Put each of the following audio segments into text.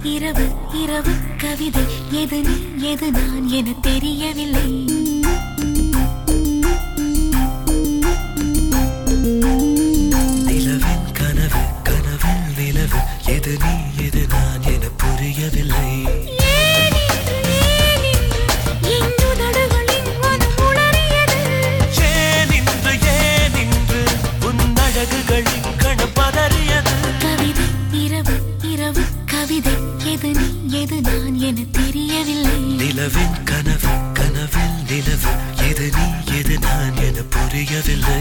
இரவு இரவு கவிதை எது நீ எது நான் என தெரியவில்லை. நிலவின் கனவு கனவில் நிலவு எது நீ எது நான் என புரியவில்லை. நிலவின் கனவு கனவில் நிலவு எது நீ எது நான் என புரியவில்லை.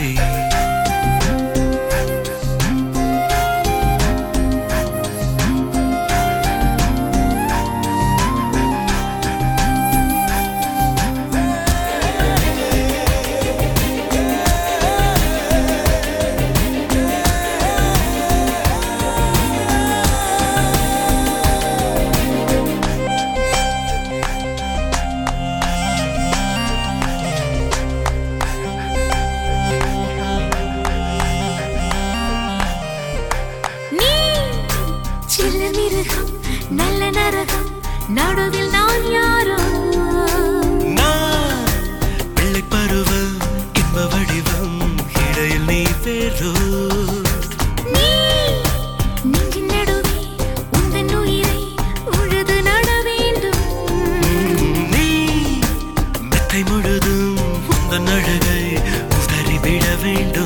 நல்ல நரகம் நடுவில் நான் யாரோ நான் பிள்ளை பருவம் இன்ப வடிவம் இடையில் நீ வேறோ நீ நெஞ்சின் நடுவே உந்தன் உயிரை உழுது நட வேண்டும். நீ மெத்தை முழுதும் உந்தன் அழகை உதறி விட வேண்டும்.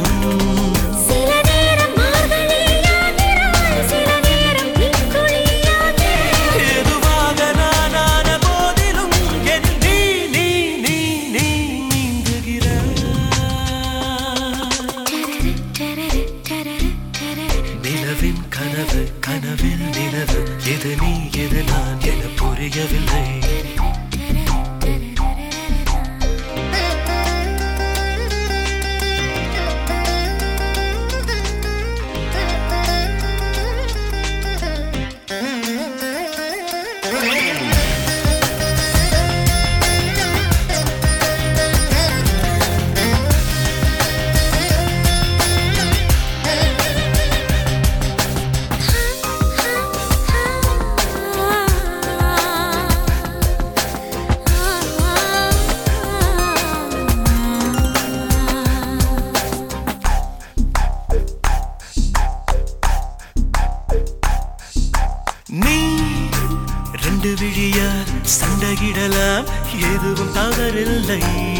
நிலவின் கனவு கனவில் நிலவு எது நீ எது நான் என புரியவில்லை. நீ ரெண்டு விழியால் சண்டையிடலாம் எதுவும் தவறில்லை.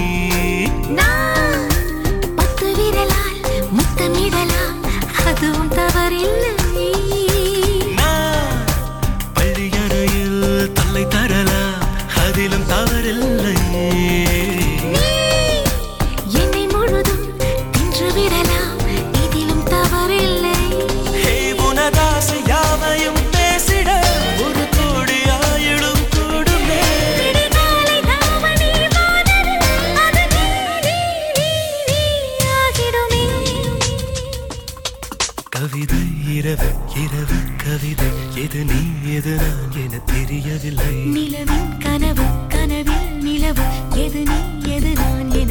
நான் 10 விரலால் முத்தமிடலாம் அதுவும் தவறில்லை. நான் பள்ளியறையில் தலை தரலாம் அதிலும் தவறில்லை. என்னை முழுதும் தின்று விடலாம் இதிலும் தவறில்லை. உனதாசை யாவையும் பேசிட ஒரு கோடி ஆயிடும் கூடுமே. கவிதை இரவு இரவு கவிதை எது நீ எது நான் என தெரியவில்லை. நிலவின் கனவு கனவில் நிலவு எது நீ எது நான்